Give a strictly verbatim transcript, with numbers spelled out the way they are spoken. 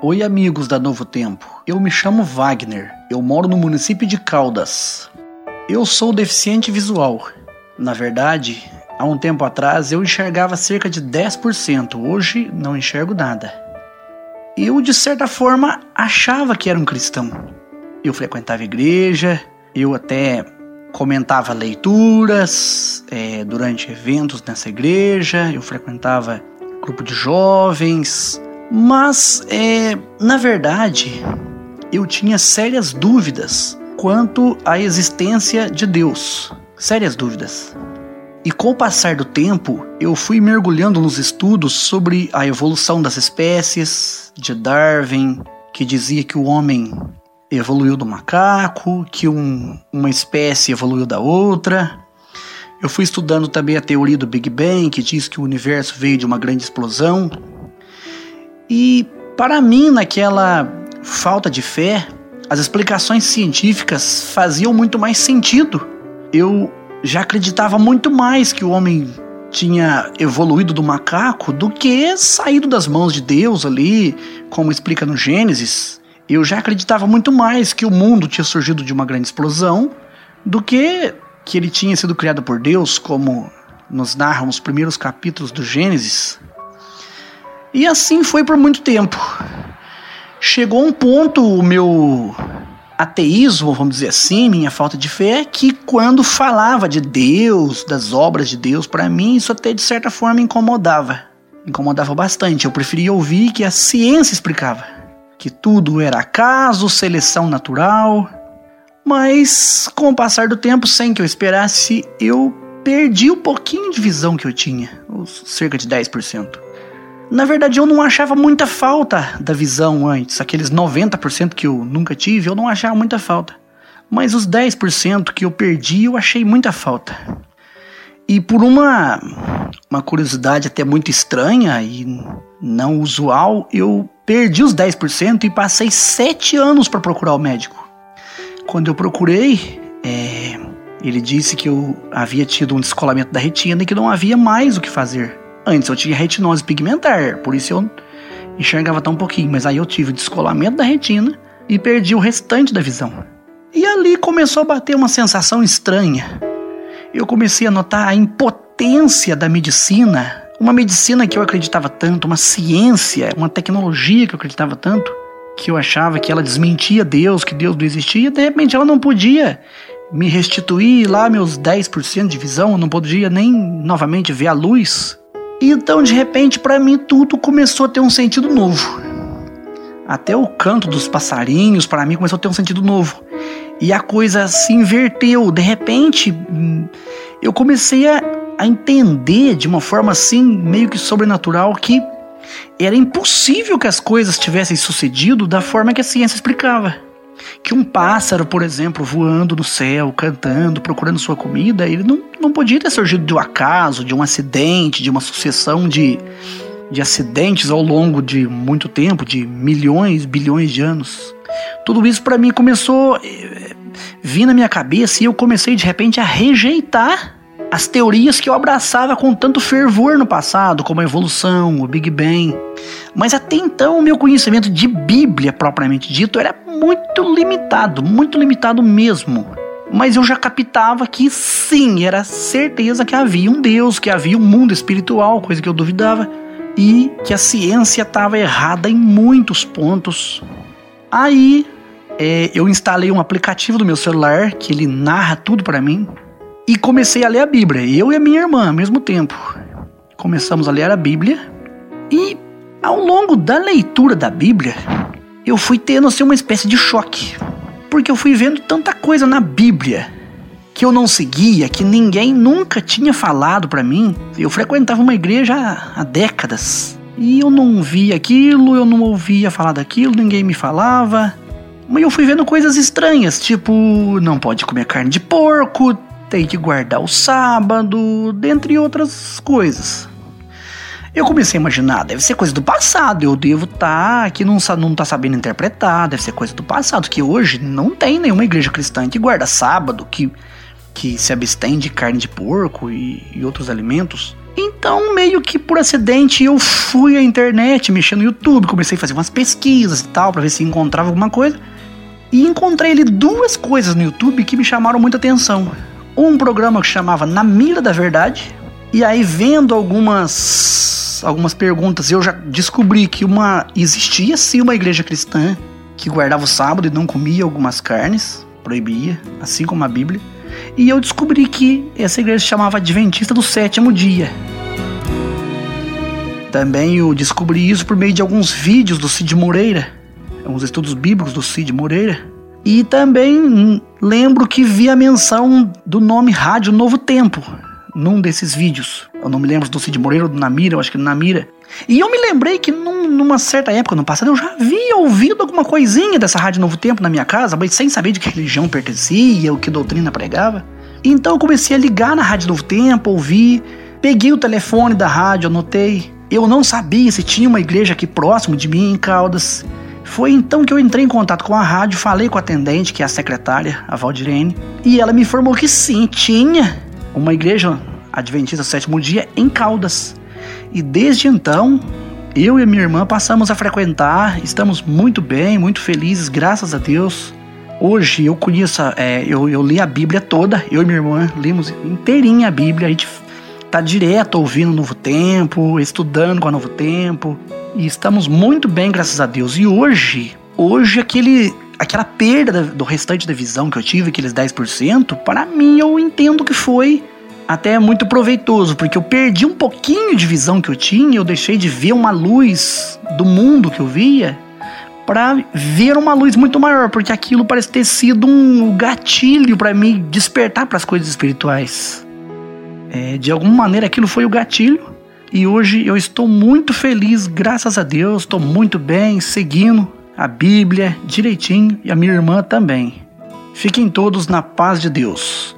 Oi, amigos da Novo Tempo. Eu me chamo Wagner. Eu moro no município de Caldas. Eu sou deficiente visual. Na verdade, há um tempo atrás eu enxergava cerca de dez por cento. Hoje não enxergo nada. Eu, de certa forma, achava que era um cristão. Eu frequentava a igreja, eu até comentava leituras é, durante eventos nessa igreja, eu frequentava grupo de jovens, mas, é, na verdade, eu tinha sérias dúvidas quanto à existência de Deus. Sérias dúvidas. E com o passar do tempo, eu fui mergulhando nos estudos sobre a evolução das espécies, de Darwin, que dizia que o homem evoluiu do macaco, que um, uma espécie evoluiu da outra. Eu fui estudando também a teoria do Big Bang, que diz que o universo veio de uma grande explosão. E, para mim, naquela falta de fé, as explicações científicas faziam muito mais sentido. Eu já acreditava muito mais que o homem tinha evoluído do macaco do que saído das mãos de Deus ali, como explica no Gênesis. Eu já acreditava muito mais que o mundo tinha surgido de uma grande explosão do que que ele tinha sido criado por Deus, como nos narram os primeiros capítulos do Gênesis. E assim foi por muito tempo. Chegou um ponto o meu ateísmo, vamos dizer assim, minha falta de fé, que quando falava de Deus, das obras de Deus, para mim isso até de certa forma incomodava. Incomodava bastante. Eu preferia ouvir que a ciência explicava. Que tudo era acaso, seleção natural. Mas, com o passar do tempo, sem que eu esperasse, eu perdi o pouquinho de visão que eu tinha, os cerca de dez por cento. Na verdade, eu não achava muita falta da visão antes. Aqueles noventa por cento que eu nunca tive, eu não achava muita falta. Mas os dez por cento que eu perdi, eu achei muita falta. E por uma, uma curiosidade até muito estranha e não usual, eu perdi os dez por cento e passei sete anos para procurar o médico. Quando eu procurei, é, ele disse que eu havia tido um descolamento da retina e que não havia mais o que fazer. Antes eu tinha retinose pigmentar, por isso eu enxergava tão pouquinho. Mas aí eu tive o descolamento da retina e perdi o restante da visão. E ali começou a bater uma sensação estranha. Eu comecei a notar a impotência da medicina. Uma medicina que eu acreditava tanto, uma ciência, uma tecnologia que eu acreditava tanto, que eu achava que ela desmentia Deus, que Deus não existia. De repente ela não podia me restituir lá meus dez por cento de visão, eu não podia nem novamente ver a luz. Então, de repente, para mim, tudo começou a ter um sentido novo. Até o canto dos passarinhos, para mim, começou a ter um sentido novo. E a coisa se inverteu. De repente, eu comecei a, a entender de uma forma assim, meio que sobrenatural, que era impossível que as coisas tivessem sucedido da forma que a ciência explicava. Que um pássaro, por exemplo, voando no céu, cantando, procurando sua comida, ele não, não podia ter surgido de um acaso, de um acidente, de uma sucessão de, de acidentes ao longo de muito tempo, de milhões, bilhões de anos. Tudo isso para mim começou a vir na minha cabeça e eu comecei de repente a rejeitar as teorias que eu abraçava com tanto fervor no passado, como a evolução, o Big Bang. Mas até então o meu conhecimento de Bíblia, propriamente dito, era muito limitado, muito limitado mesmo. Mas eu já captava que sim, era certeza que havia um Deus, que havia um mundo espiritual, coisa que eu duvidava, e que a ciência estava errada em muitos pontos. Aí é, eu instalei um aplicativo do meu celular, que ele narra tudo para mim, e comecei a ler a Bíblia, eu e a minha irmã, ao mesmo tempo. Começamos a ler a Bíblia e, ao longo da leitura da Bíblia, eu fui tendo assim, uma espécie de choque. Porque eu fui vendo tanta coisa na Bíblia que eu não seguia, que ninguém nunca tinha falado pra mim. Eu frequentava uma igreja há, há décadas e eu não via aquilo, eu não ouvia falar daquilo, ninguém me falava. Mas eu fui vendo coisas estranhas, tipo, não pode comer carne de porco, tem que guardar o sábado, dentre outras coisas. Eu comecei a imaginar, deve ser coisa do passado, eu devo estar tá, que não, não tá sabendo interpretar, deve ser coisa do passado, que hoje não tem nenhuma igreja cristã que guarda sábado, que, que se abstém de carne de porco e, e outros alimentos. Então, meio que por acidente, eu fui à internet, mexendo no YouTube, comecei a fazer umas pesquisas e tal, pra ver se encontrava alguma coisa. E encontrei ali duas coisas no YouTube que me chamaram muita atenção. Um programa que chamava Na Mira da Verdade. E aí, vendo algumas, algumas perguntas, eu já descobri que uma, existia sim uma igreja cristã que guardava o sábado e não comia algumas carnes, proibia, assim como a Bíblia. E eu descobri que essa igreja se chamava Adventista do Sétimo Dia. Também eu descobri isso por meio de alguns vídeos do Cid Moreira, uns estudos bíblicos do Cid Moreira. E também lembro que vi a menção do nome Rádio Novo Tempo num desses vídeos. Eu não me lembro do Cid Moreira ou do Namira, eu acho que do Namira. E eu me lembrei que num, numa certa época, no passado, eu já havia ouvido alguma coisinha dessa Rádio Novo Tempo na minha casa, mas sem saber de que religião pertencia, o que doutrina pregava. Então eu comecei a ligar na Rádio Novo Tempo, ouvi, peguei o telefone da rádio, anotei. Eu não sabia se tinha uma igreja aqui próximo de mim, em Caldas. Foi então que eu entrei em contato com a rádio, falei com a atendente, que é a secretária, a Valdirene, e ela me informou que sim, tinha uma igreja Adventista do Sétimo Dia em Caldas. E desde então, eu e a minha irmã passamos a frequentar, estamos muito bem, muito felizes, graças a Deus. Hoje eu conheço, é, eu, eu li a Bíblia toda, eu e minha irmã limos inteirinha a Bíblia, a gente tá direto ouvindo o Novo Tempo, estudando com o Novo Tempo, e estamos muito bem, graças a Deus. E hoje, hoje aquele, aquela perda do restante da visão que eu tive, aqueles dez por cento, para mim eu entendo que foi até muito proveitoso, porque eu perdi um pouquinho de visão que eu tinha, eu deixei de ver uma luz do mundo que eu via, para ver uma luz muito maior, porque aquilo parece ter sido um gatilho para me despertar para as coisas espirituais. É, de alguma maneira aquilo foi o gatilho, e hoje eu estou muito feliz, graças a Deus, estou muito bem, seguindo a Bíblia direitinho, e a minha irmã também. Fiquem todos na paz de Deus.